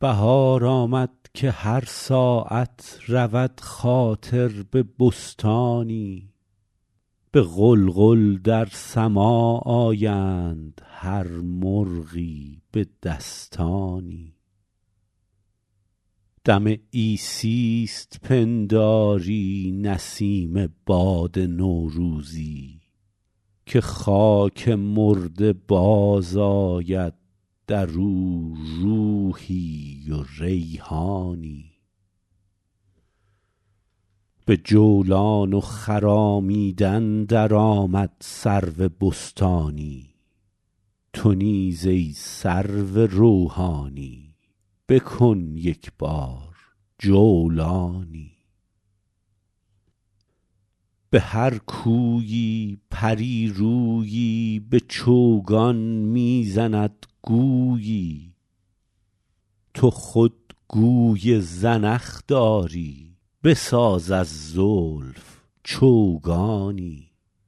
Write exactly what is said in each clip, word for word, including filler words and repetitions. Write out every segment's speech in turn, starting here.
بهار آمد که هر ساعت رود خاطر به بستانی، به غلغل در سماع آیند هر مرغی به دستانی. دم عیسی است پنداری نسیم باد نوروزی، که خاک مرده باز آید در او روحی و ریحانی. به جولان و خرامیدن درآمد سرو بستانی، تو نیز ای سرو روحانی بکن یک بار جولانی. به هر کویی پری رویی به چوگان می زند گویی، تو خود گوی زنخ داری بساز از زلف چوگانی.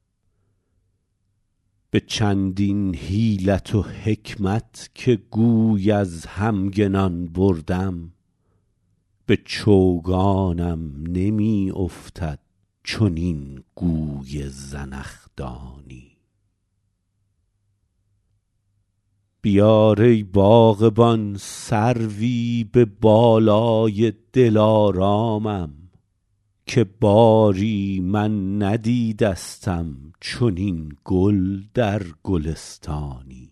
به چندین حیلت و حکمت که گوی از همگنان بردم، به چوگانم نمی افتد چنین گوی زنخدانی. بیار ای باغبان سروی به بالای دلارامم، که باری من ندیدستم چنین گل در گلستانی.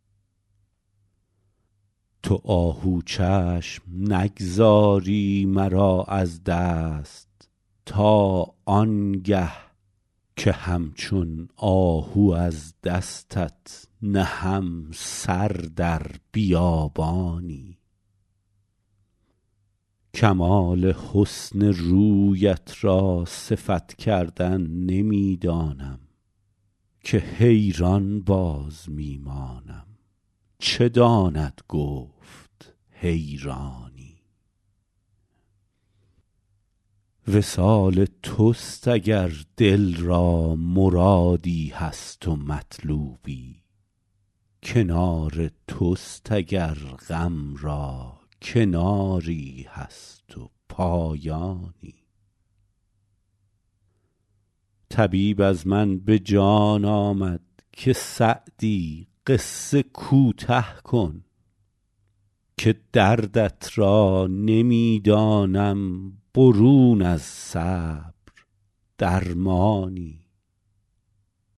تو آهو چشم نگذاری مرا از دست تا آنگه که همچون آهو از دستت نهم سر در بیابانی. کمال حسن رویت را صفت کردن نمی دانم، که حیران باز می مانم چه داند گفت حیرانی. وصال توست اگر دل را مرادی هست و مطلوبی، کنار توست اگر غم را کناری هست و پایانی. طبیب از من به جان آمد که سعدی قصه کوته کن، که دردت را نمی دانم برون از صبر درمانی.